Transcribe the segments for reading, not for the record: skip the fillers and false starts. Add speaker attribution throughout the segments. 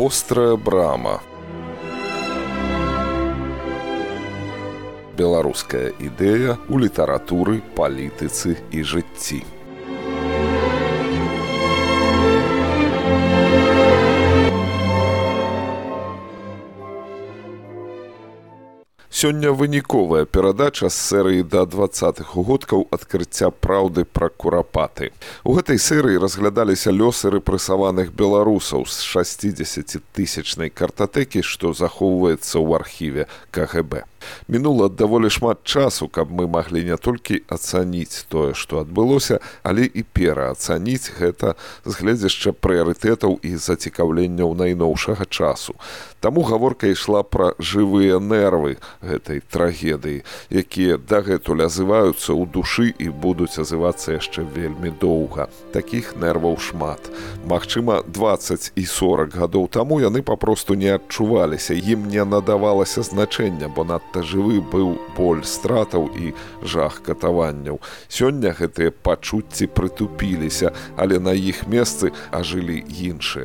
Speaker 1: Вострая брама. Беларуская ідэя ў літаратуры, палітыцы і жыцці. Сёння выніковая перадача з серыі да 20-х угодкаў адкрыцця праўды пра курапаты. У гэтай серыі разглядаліся лёсы рэпрэсаваных беларусаў з 60-тысячнай картатэкі, што захоўваецца ў архіве КГБ. Мінула даволі шмат часу, каб мы маглі не толькі ацаніць тое, што адбылося, але і пераацаніць гэта з гледзяшча прыярытэтаў і зацікаўленняў найноўшага часу. Таму гаворка ішла пра жывыя нервы гэтай трагедыі, якія дагэтуль азываюцца ў душы і будуць азывацца яшчэ вельмі доўга. Такіх нерваў шмат. Магчыма, 20 і 40 гадоў таму яны папросту не адчуваліся, ім не надавалася значэння, бо надта жывы быў боль стратаў і жах катаванняў. Сёння гэтыя пачуцці прытупіліся, але на іх месцы ажылі іншыя.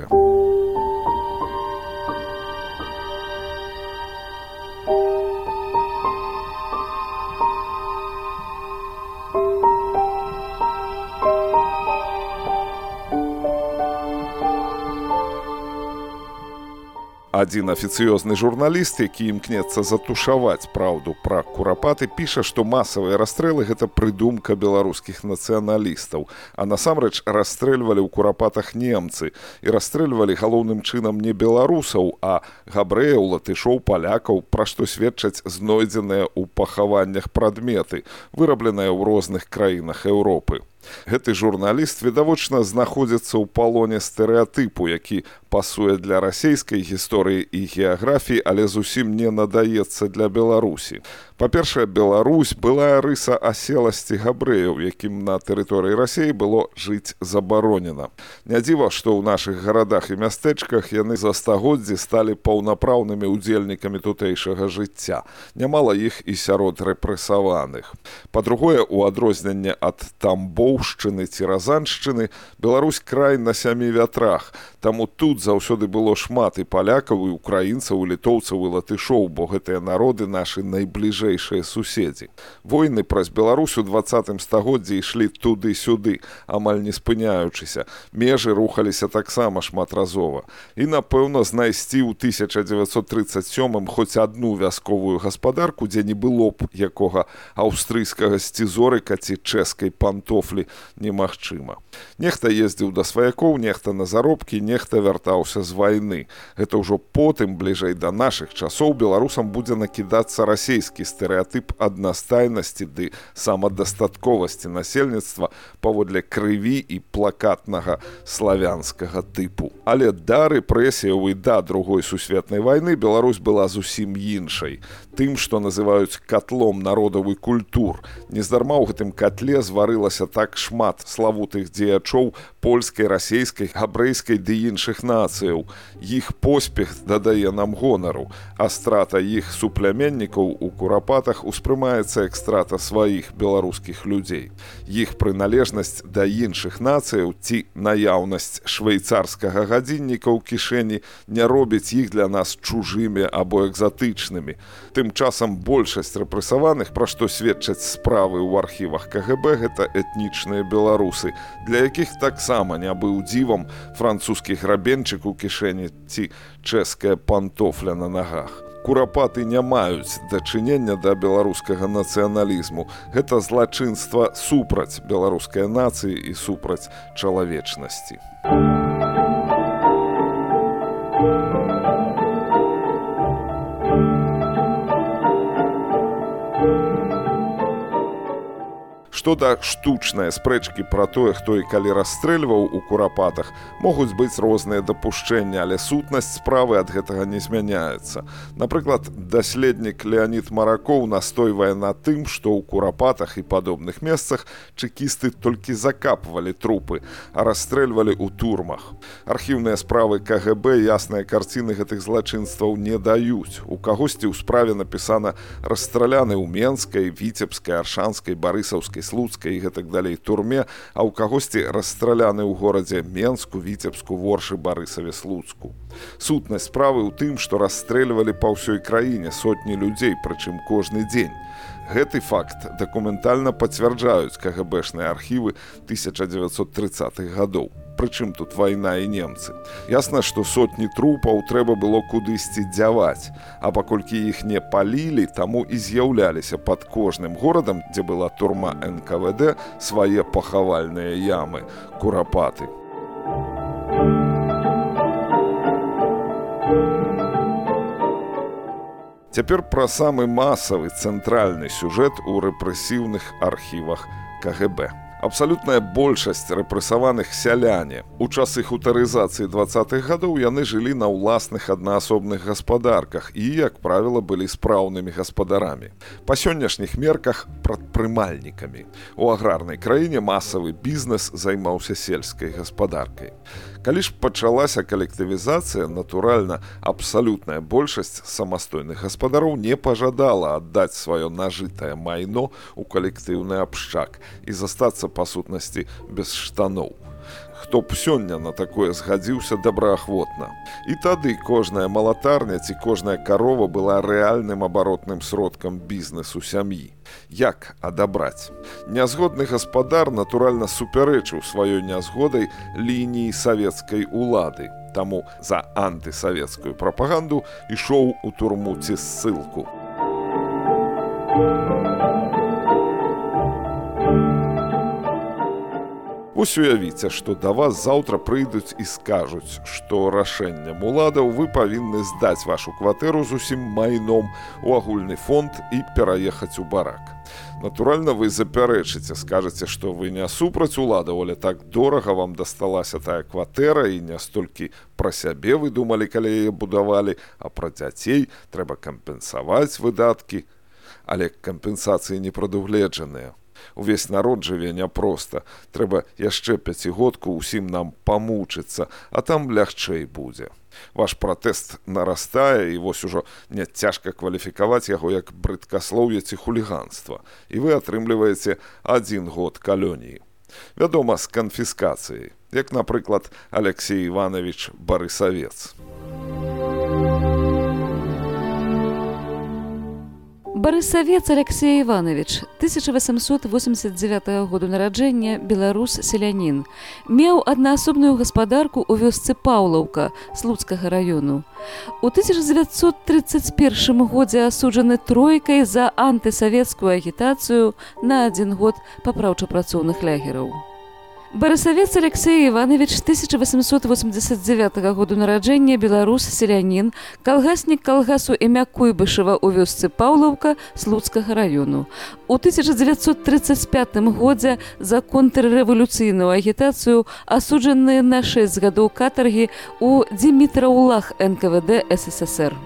Speaker 1: Адзін афіцыёзны журналіст, які імкнецца затушаваць праўду пра курапаты, піша, што масавыя расстрэлы – гэта прыдумка беларускіх нацыяналістаў. А насамрэч расстрэльвалі ў курапатах немцы. І расстрэльвалі галоўным чынам не беларусаў, а габрэяў, латышоў, палякаў, пра што сведчаць знойдзеныя ў пахаваннях прадметы, вырабленыя ў розных краінах Еўропы. Гэты журналіст відавочна знаходзіцца ў палоне стэрэатыпу, які пасуе для расейскай гісторыі і геаграфіі, але зусім не надаецца для Беларусі. Па-першае, Беларусь былая рыса аселасці габрэяў, якім на тэрыторыі Расіі было жыць забаронена. Не дзіва, што ў нашых гарадах і мястэчках яны за стагоддзі сталі паўнапраўнымі ўдзельнікамі тутэйшага жыцця. Нямала іх і сярод рэпрэсаваных. Па-другое, у адрозненне ад Тамбоўшчыны ці Разаншчыны, Беларусь край на 7 вятрах. Таму тут заўсёды было шмат і палякаў, і украінцаў, і літоўцаў, і латышоў, бо гэтыя народы нашы найбліжэйшыя суседзі. Войны праз Беларусь у 20 стагоддзі ішлі туды-сюды, амаль не спыняючыся. Межы рухаліся таксама шматразова. І, напэўна, знайсці ў 1937-м хоць адну вясковую гаспадарку, дзе не было б якога аўстрыйскага сцізорыка ці чэшскай пантофлі, немагчыма. Нехта ездзіў да сваякоў, нехта на заробкі, нехта вяртаўся з вайны. Гэта ўжо потым, бліжэй да нашых часоў, беларусам будзе накідацца расейскі стэрэатып аднастайнасці ды самадастатковасці насельніцтва паводле крыві і плакатнага славянскага тыпу. Але да рэпрэсіяў і да Другой сусветнай вайны Беларусь была зусім іншай. Тым, што называюць катлом народаў і культур. Нездарма ў гэтым катле зварылася так шмат славутых дзеячоў польскай, расейскай, габрэйскай ды іншых нацыяў. Іх поспех дадае нам гонару, а страта іх супляменнікаў у курапатах успрымаецца як страта сваіх беларускіх людзей. Іх прыналежнасць да іншых нацыяў ці наяўнасць швейцарскага гадзінніка ў кішэні не робіць іх для нас чужымі або экзатычнымі. Тым часам большасць рэпрэсаваных, пра што сведчаць справы ў архівах КГБ, гэта этнічныя беларусы, для якіх таксама не быў дзівам французскі грабенчык у кішэні ці чэшская пантофля на нагах. Курапаты не маюць дачынення да беларускага нацыяналізму. Гэта злачынства супраць беларускай нацыі і супраць чалавечнасці. Што да штучнай спрэчкі пра тое, хто і калі расстрэльваў у курапатах, могуць быць розныя дапушчэнні, але сутнасць справы ад гэтага не змяняецца. Напрыклад, даследнік Леонід Маракоў настойвае на тым, што ў курапатах і падобных месцах чэкісты толькі закапвалі трупы, а расстрэльвалі ў турмах. Архіўныя справы КГБ ясныя карціны гэтых злачынстваў не даюць. У кагосьці ў справе напісана «Расстраляны ў Менскай, Віцебскай, Аршанскай, Барысаўскай, слуцкай і гэтак далей турме, а ў кагосьці расстраляны ў горадзе Менску, Віцебску, Воршы, Барысаве, Слуцку. Сутнасць справы ў тым, што расстрэльвалі па ўсёй краіне сотні людзей, прычым кожны дзень. Гэты факт дакументальна пацвярджаюць КГБшныя архівы 1930-х гадоў. Прычым тут вайна і немцы. Ясна, што сотні трупаў трэба было кудысьці дзяваць, а паколькі іх не палілі, таму і з'яўляліся пад кожным горадам, дзе была турма НКВД, свае пахавальныя ямы, курапаты. Цяпер пра самы масавы цэнтральны сюжэт у рэпрэсіўных архівах КГБ. Абсалютная большасць рэпрэсаваных сяляне. У часы хутарызацыі 20-х гадоў яны жылі на ўласных аднаасобных гаспадарках і, як правіла, былі спраўнымі гаспадарамі. Па сённяшніх мерках прадпрымальнікамі. У аграрнай краіне масавы бізнес займаўся сельскай гаспадаркай. Калі ж пачалася калектывізацыя, натуральна, абсалютная большасць самастойных гаспадароў не пажадала аддаць сваё нажытае майно ў калектыўны абшчак і застацца па сутнасці без штаноў. Хто б сёння на такое згадзіўся добраахвотна. І тады кожная малатарня ці кожная карова была рэальным абаротным сродкам бізнесу сям'і. Як адабраць? Нязгодны гаспадар, натуральна, супярэчыў сваёй нязгодай лініі савецкай улады. Таму за антысавецкую прапаганду ішоў у турму ці ссылку. Вось уявіце, што да вас заўтра прыйдуць і скажуць, што рашэннем уладаў вы павінны здаць вашу кватэру з усім майном у агульны фонд і пераехаць у барак. Натуральна, вы запярэчыце, скажаце, што вы не супраць уладаў, але так дорага вам дасталася тая кватэра і не столькі пра сябе вы думалі, калі яе будавалі, а пра дзяцей трэба кампенсаваць выдаткі, але кампенсацыі не прадугледжаныя. Увесь народ жыве няпроста. Трэба яшчэ пяцігодку ўсім нам памучыцца, а там лягчэй будзе. Ваш пратэст нарастае, і вось ужо не цяжка кваліфікаваць яго як брыдкаслоўе ці хуліганства. І вы атрымліваеце 1 год калоніі. Вядома, з канфіскацыяй, як, напрыклад, Алексей Иванович Барысавец.
Speaker 2: Барысавец Алексей Иванович, 1889 году нараджэння, беларус, селянін. Меў аднаасобную гаспадарку ў вёсцы Паўлаўка, Слуцкага раёну. У 1931 годзе асуджаны тройкай за антысавецкую агітацыю на 1 год папраўча-працоўных лагераў. Барысавец Алексей Иванович, 1889 году нараджэння, беларус, селянін, калгаснік калгасу імя Куйбышева ў вёсцы Паўлаўка, Слуцкага раёну. У 1935 годзе за контррэвалюцыйную агітацыю асуджаны на 6 гадоў катаргі ў Димитроулах НКВД СССР.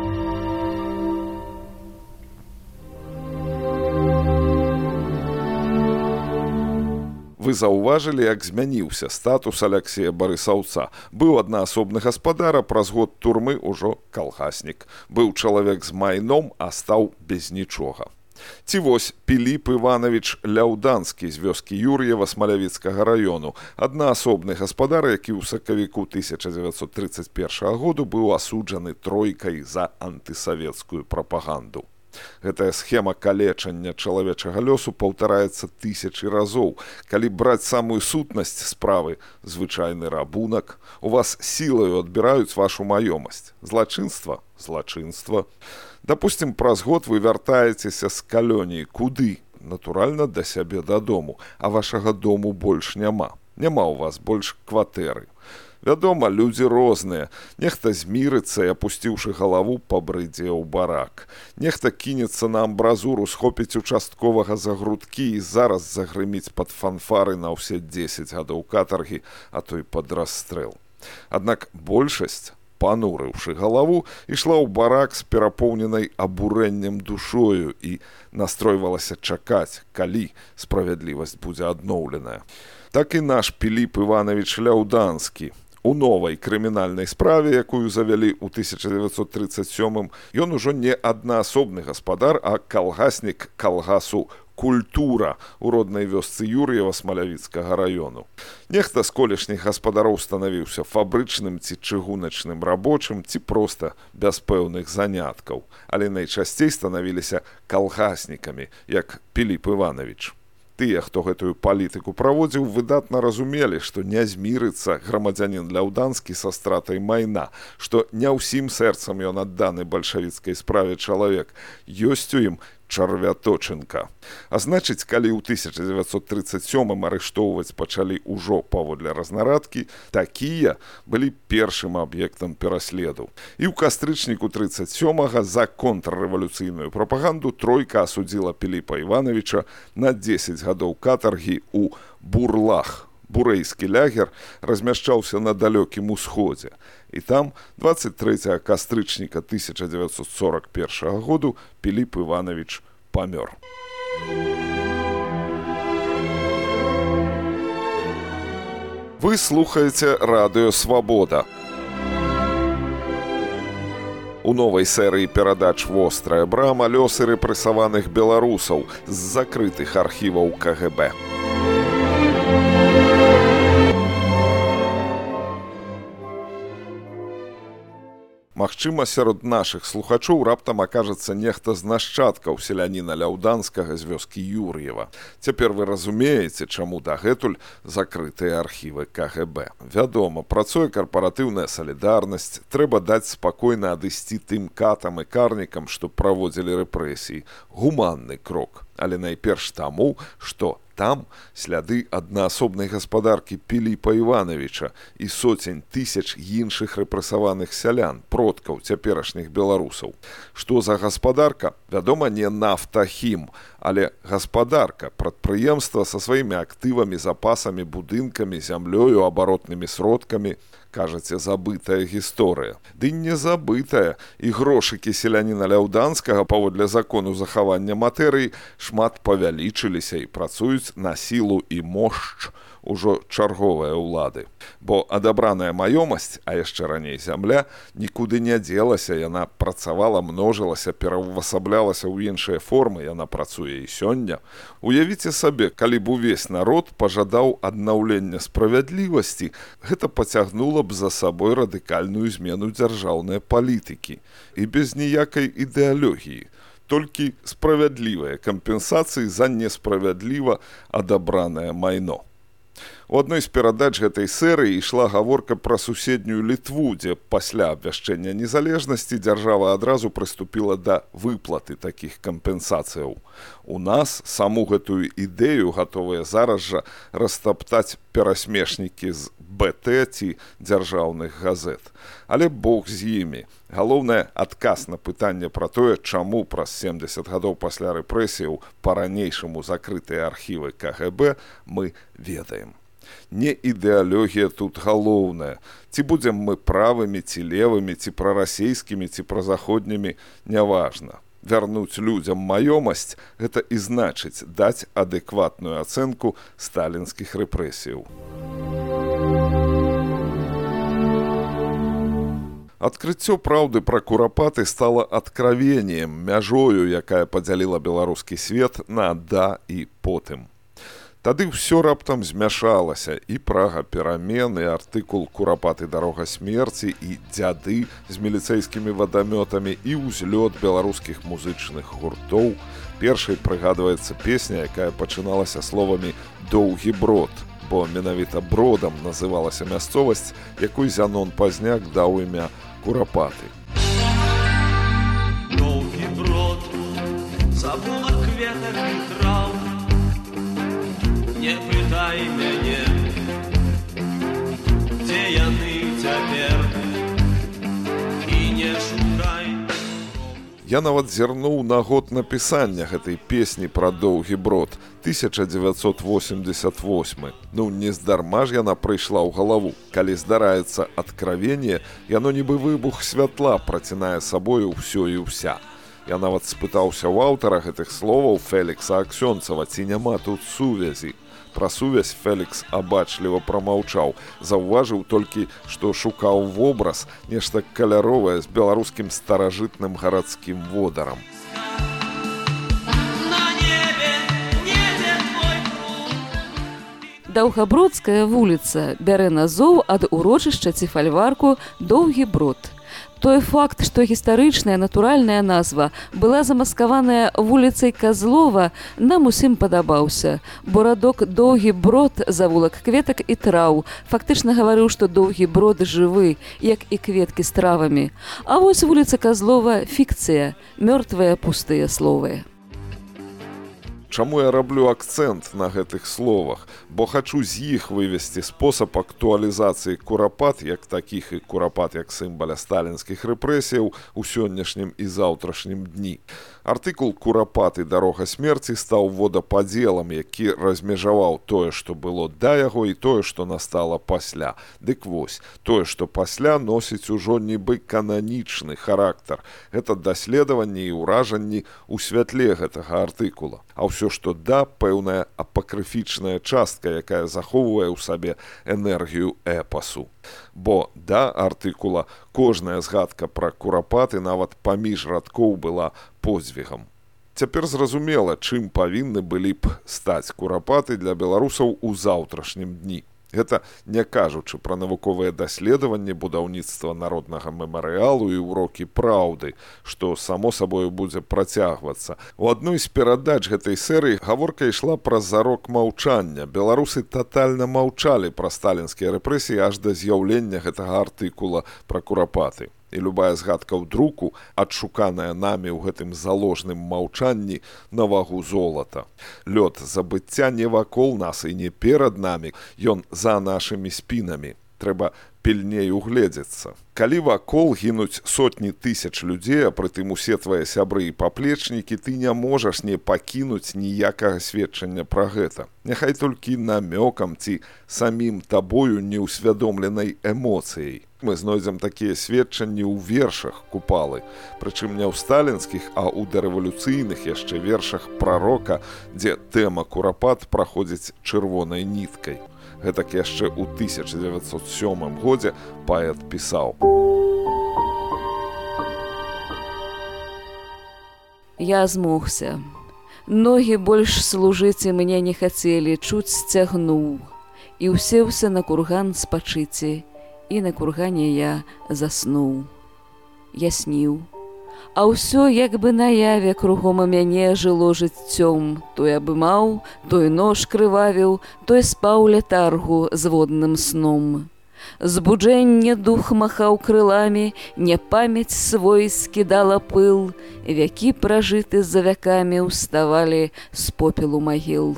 Speaker 1: Вы заўважылі, як змяніўся статус Алексея Барысаўца. Быў аднаасобны гаспадар, а праз год турмы ўжо калгаснік. Быў чалавек з майном, а стаў без нічога. Ці вось Піліп Іванович Ляўданскі з вёскі Юр'ева Смалявіцкага раёну, аднаасобны гаспадар, які ў сакавіку 1931 году быў асуджаны тройкай за антысавецкую прапаганду. Гэтая схема калечання чалавечага лёсу паўтараецца 1000 разоў. Калі браць самую сутнасць справы, звычайны рабунак, у вас сілаю адбіраюць вашу маёмасць. Злачынства? Злачынства. Дапусцім, праз год вы вяртаецеся з калоніі. Куды? Натуральна, да сябе дадому. А вашага дому больш няма. Няма ў вас больш кватэры. Вядома, людзі розныя. Нехта змірыцца і, апусціўшы галаву, пабрыдзе ў барак. Нехта кінецца на амбразуру, схопіць участковага за грудкі і зараз загрыміць пад фанфары на ўсе 10 гадоў катаргі, а то і пад расстрэл. Аднак большасць, панурыўшы галаву, ішла ў барак з перапоўненай абурэннем душою і настройвалася чакаць, калі справядлівасць будзе адноўленая. Так і наш Піліп Іванович Ляўданскі. У новай крымінальнай справе, якую завялі ў 1937-м, ён ужо не аднаасобны гаспадар, а калгаснік калгасу «Культура» у роднай вёсцы Юр'ева Смалявіцкага раёну. Нехта з колішніх гаспадароў станавіўся фабрычным ці чыгуначным рабочым, ці проста без пэўных заняткаў, але найчасцей станавіліся калгаснікамі, як Піліп Іванович. Тыя, хто гэтую палітыку праводзіў, выдатна разумелі, што не змірыцца грамадзянін ляўданскі са стратай майна, што не ўсім сэрцам ён адданы бальшавіцкай справе чалавек, ёсць у ім чарвяточынка. А значыць, калі ў 1937-м арыштоўваць пачалі ўжо паводле разнарадкі, такія былі першым аб'ектам пераследу. І ў кастрычніку 37-га за контррэвалюцыйную прапаганду тройка асудзіла Піліпа Івановича на 10 гадоў катаргі ў Бурлах. Бурэйскі лягер размяшчаўся на далёкім усходзе. І там 23 кастрычніка 1941 году Піліп Іванович памёр. Вы слухаеце радыё «Свабода». У новай серыі перадач «Вострая брама» лёсы рэпрэсаваных беларусаў з закрытых архіваў КГБ. Магчыма, сярод нашых слухачоў раптам акажацца нехта з нашчадкаў селяніна ляўданскага з вёскі Юр'ева. Цяпер вы разумееце, чаму дагэтуль закрытыя архівы КГБ. Вядома, працуе карпаратыўная салідарнасць, трэба даць спакойна адысці тым катам і карнікам, што праводзілі рэпрэсіі. Гуманны крок, але найперш таму, што там сляды аднаасобнай гаспадаркі Піліпа Івановича і соцень тысяч іншых рэпрэсаваных сялян, продкаў цяперашніх беларусаў. Што за гаспадарка? Вядома, не «Нафтахім», але гаспадарка, прадпрыемства са сваімі актывамі, запасамі, будынкамі, зямлёю, абаротнымі сродкамі. Кажаце, забытая гісторыя. Ды не забытая. І грошыкі селяніна ляўданскага паводле закону захавання матэрыі шмат павялічыліся і працуюць на сілу і мошч ужо чарговыя ўлады. Бо адабраная маёмасць, а яшчэ раней зямля, нікуды не дзелася, яна працавала, множылася, пераўвасаблялася ў іншыя формы, яна працуе і сёння. Уявіце сабе, калі б увесь народ пажадаў аднаўлення справядлівасці, гэта пацягнула б за сабой радыкальную змену дзяржаўнай палітыкі. І без ніякай ідэалогіі. Толькі справядлівыя кампенсацыі за несправядліва адабранае майно. У адной з перадач гэтай серыі ішла гаворка пра суседнюю Літву, дзе пасля абвяшчэння незалежнасці дзяржава адразу прыступіла да выплаты такіх кампенсацыяў. У нас саму гэтую ідэю гатовыя зараз жа растаптаць перасмешнікі з БТ ці дзяржаўных газет. Але Бог з імі. Галоўнае, адказ на пытанне пра тое, чаму праз 70 гадоў пасля рэпрэсіяў па-ранейшаму закрытыя архівы КГБ, мы ведаем. Не ідэалогія тут галоўная. Ці будзем мы правымі, ці левымі, ці прарасейскімі, ці празаходнімі, няважна. Вярнуць людзям маёмасць – гэта і значыць даць адэкватную ацэнку сталінскіх рэпрэсіяў. Адкрыццё праўды пра курапаты стала адкравеннем, мяжою, якая падзяліла беларускі свет на «да» і «потым». Тады ўсё раптам змяшалася, і прага перамен, і артыкул «Курапаты дарога смерці», і дзяды з міліцэйскімі вадамётамі, і ўзлёт беларускіх музычных гуртоў. Першай прыгадваецца песня, якая пачыналася словамі «доўгі брод», бо менавіта бродам называлася мясцовасць, якой Зянон Пазняк даў імя Курапаты.
Speaker 3: Доўгі брод, забула кветак і траў, не пытай мяне, дзе яны цяпер, і не шукай.
Speaker 1: Я нават зірнуў на год напісання гэтай песні пра доўгі брод, 1988. Ну, не здарма ж яна прыйшла ў галаву. Калі здараецца адкравенне, яно нібы выбух святла працінае сабою ўсё і ўся. Я нават спытаўся ў аўтара гэтых словаў Фелікса Аксёнцава, ці няма тут сувязі. Пра сувязь Фелікс абачліва прамаўчаў, заўважыў толькі, што шукаў вобраз, нешта каляровае з беларускім старажытным гарадскім водарам.
Speaker 2: Даўгабродская вуліца бярэ назоў ад урочышча ці фальварку Доўгі Брод. Той факт, што гістарычная натуральная назва была замаскаваная вуліцай Казлова, нам усім падабаўся, бо радок Доўгі Брод, завулак кветак і траў, фактычна гаварыў, што Доўгі Брод жывы, як і кветкі з травамі. А вось вуліца Казлова – фікцыя, мёртвыя пустыя словы.
Speaker 1: Чаму я раблю акцэнт на гэтых словах? Бо хачу з іх вывесці спосаб актуалізацыі курапат, як такіх і курапат як сімваля сталінскіх рэпрэсіяў у сённяшнім і заўтрашнім дні. Артыкул «Курапаты. Дарога смерці» стаў водападзелам, які размежаваў тое, што было да яго, і тое, што настала пасля. Дык вось, тое, што пасля, носіць ужо нібы кананічны характар. Гэта даследаванні і ўражанні ў святле гэтага артыкула. А ўсё, што да, пэўная апакрыфічная частка, якая захоўвае ў сабе энергію эпасу. Бо да артыкула кожная згадка пра курапаты нават паміж радкоў была подзвігам. Цяпер зразумела, чым павінны былі б стаць курапаты для беларусаў у заўтрашнім дні. Гэта не кажучы пра навуковыя даследаванні, будаўніцтва народнага мемарыялу і ўрокі праўды, што само сабою будзе працягвацца. У адной з перадач гэтай серыі гаворка ішла пра зарок маўчання. Беларусы татальна маўчалі пра сталінскія рэпрэсіі аж да з'яўлення гэтага артыкула пра курапаты. І любая згадка ў друку, адшуканая намі ў гэтым заложным маўчанні, на вагу золата. Лёд забыцця не вакол нас і не перад намі, ён за нашымі спінамі. Трэба пільней угледзецца. Калі вакол гінуць сотні тысяч людзей, а прытым усе твае сябры і паплечнікі, ты не можаш не пакінуць ніякага сведчання пра гэта. Няхай толькі намёкам ці самім табою неўсвядомленай эмоцыяй. Мы знойдзем такія сведчанні ў вершах Купалы, прычым не ў сталінскіх, а ў дарэвалюцыйных яшчэ вершах прарока, дзе тэма курапат праходзіць чырвонай ніткай. Гэтак яшчэ ў 1907 годзе паэт пісаў:
Speaker 2: «Я змогся. Ногі больш служыць мне не хацелі, чуць сцягнуў. І ўсеўся на курган спачыце, і на кургане я заснуў. Я сніў. А ўсё як бы наяве кругом у мяне жыло жыццём. Той абымаў, той нож крывавіў, той спаў лятаргу з водным сном. Збуджэнне дух махаў крыламі, не памяць свой скідала пыл, вякі пражыты за вякамі ўставалі з попелу магіл».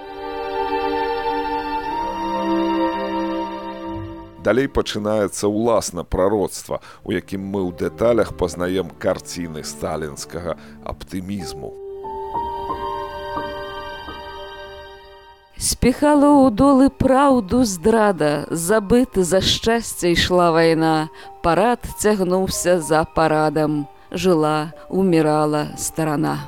Speaker 1: Далей пачынаецца ўласна прароцтва, у якім мы ў дэталях пазнаем карціны сталінскага аптымізму.
Speaker 2: Спіхала ў долы праўду здрада, забыты за шчасце ішла вайна, парад цягнуўся за парадам, жыла, умірала старана.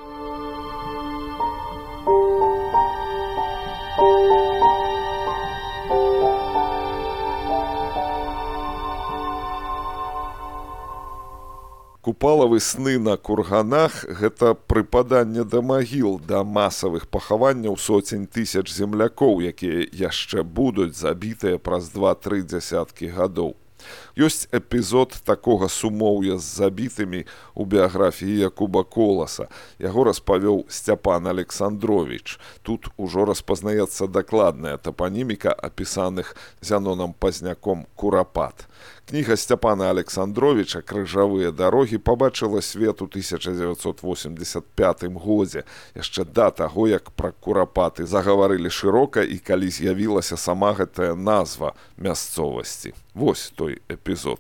Speaker 1: Купалавы сны на курганах – гэта прыпаданне да магіл, да масавых пахаванняў сотень тысяч землякоў, якія яшчэ будуць забітыя праз 2-3 дзясяткі гадоў. Ёсць эпізод такога сумоўя з забітымі ў біяграфіі Якуба Коласа. Яго распавёў Сцяпан Александровіч. Тут ужо распазнаецца дакладная тапаніміка апісаных Зянонам Пазняком курапат. Кніга Сцяпана Александровіча «Крыжавыя дарогі» пабачыла свет у 1985 годзе, яшчэ да таго, як пра курапаты загаварылі шырока і калі з'явілася сама гэтая назва мясцовасці. Вось той эпізод.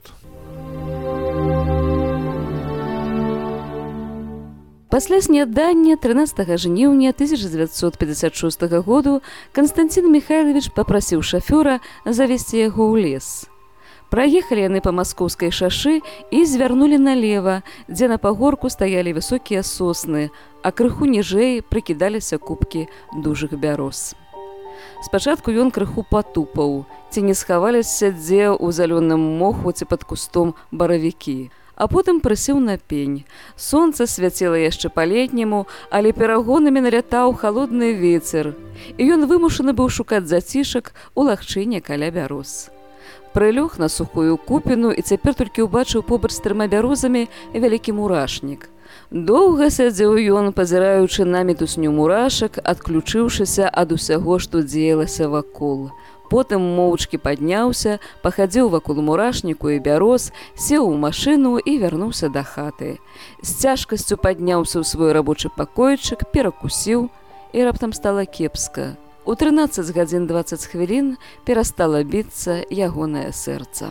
Speaker 2: Пасля снядання 13 жніўня 1956 году Канстанцін Михайлович папрасіў шафёра завесці яго ў лес. Праехалі яны па маскоўскай шашы і звярнулі налева, дзе на пагорку стаялі высокія сосны, а крыху ніжэй прыкідаліся купкі дужых бяроз. Спачатку ён крыху патупаў, ці не схаваліся дзе ў зялёным моху ці пад кустом баравікі. А потым прысеў на пень. Сонца свяціла яшчэ па-летняму, але перагонамі налятаў халодны вецер, і ён вымушаны быў шукаць зацішак у лагчыне каля бяроз. Прылёг на сухую купіну і цяпер толькі ўбачыў побач з 3 бярозамі вялікі мурашнік. Доўга сядзеў ён, пазіраючы на мітусню мурашак, адключыўшыся ад усяго, што дзеялася вакол. Потым моўчкі падняўся, пахадзіў вакол мурашніку і бяроз, сеў у машыну і вярнуўся да хаты. З цяжкасцю падняўся ў свой рабочы пакойчык, перакусіў, і раптам стала кепска. У 13:20 перастала біцца ягонае сэрца.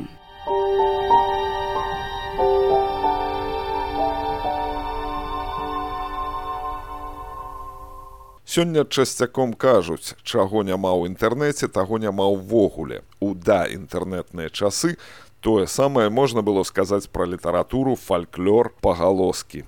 Speaker 1: Сёння часцяком кажуць, чаго няма ў інтэрнэце, таго няма ўвогуле. У даінтэрнэтныя часы тое самае можна было сказаць пра літаратуру, фальклор, пагалоскі.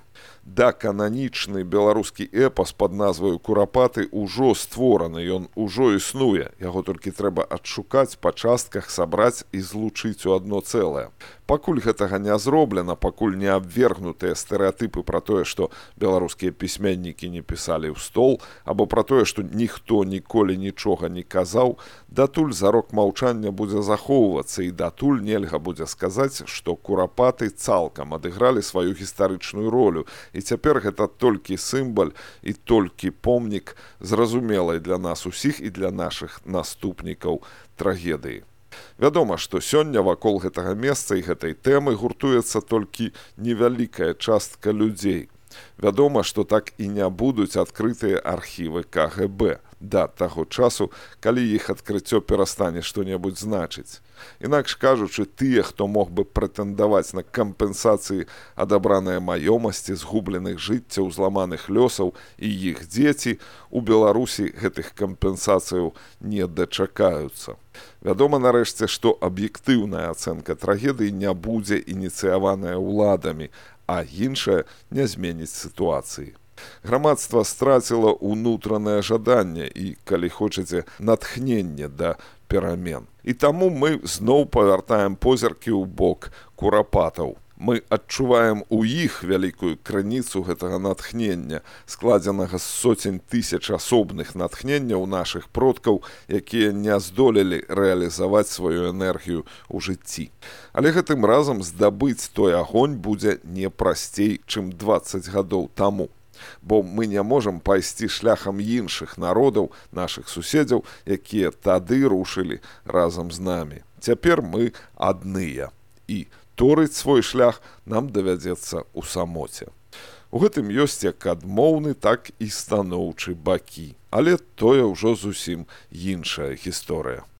Speaker 1: Дакананічны беларускі эпас пад назваю «Курапаты» ужо створаны, ён ужо існуе. Яго толькі трэба адшукаць, па частках сабраць і злучыць у адно цэлае. Пакуль гэтага не зроблена, пакуль не абвергнутыя стэрэатыпы пра тое, што беларускія пісьменнікі не пісалі ў стол, або пра тое, што ніхто ніколі нічога не казаў, датуль зарок маўчання будзе захоўвацца, і датуль нельга будзе сказаць, што курапаты цалкам адыгралі сваю гістарычную ролю, і цяпер гэта толькі сімвал і толькі помнік зразумелай для нас усіх і для нашых наступнікаў трагедыі. Вядома, што сёння вакол гэтага месца і гэтай тэмы гуртуецца толькі невялікая частка людзей. Вядома, што так і не будуць адкрытыя архівы КГБ да таго часу, калі іх адкрыццё перастане што-небудзь значыць. Інакш кажучы, тыя, хто мог бы прэтэндаваць на кампенсацыі адабраныя маёмасці, згубленых жыццяў, зламаных лёсаў і іх дзеці, у Беларусі гэтых кампенсацыяў не дачакаюцца. Вядома, нарэшце, што аб'ектыўная ацэнка трагедыі не будзе ініцыяваная ўладамі, а іншае не зменіць сітуацыі. Грамадства страціла ўнутранае жаданне і, калі хочаце, натхненне да перамен. І таму мы зноў павяртаем позіркі ў бок курапатаў. Мы адчуваем у іх вялікую крыніцу гэтага натхнення, складзенага з соцень тысяч асобных натхненняў нашых продкаў, якія не здолелі рэалізаваць сваю энергію ў жыцці. Але гэтым разам здабыць той агонь будзе не прасцей, чым 20 гадоў таму. Бо мы не можам пайсці шляхам іншых народаў, нашых суседзяў, якія тады рушылі разам з намі. Цяпер мы адныя. І торыць свой шлях нам давядзецца ў самоце. У гэтым ёсць як адмоўны, так і станоўчы бакі. Але тое ўжо зусім іншая гісторыя.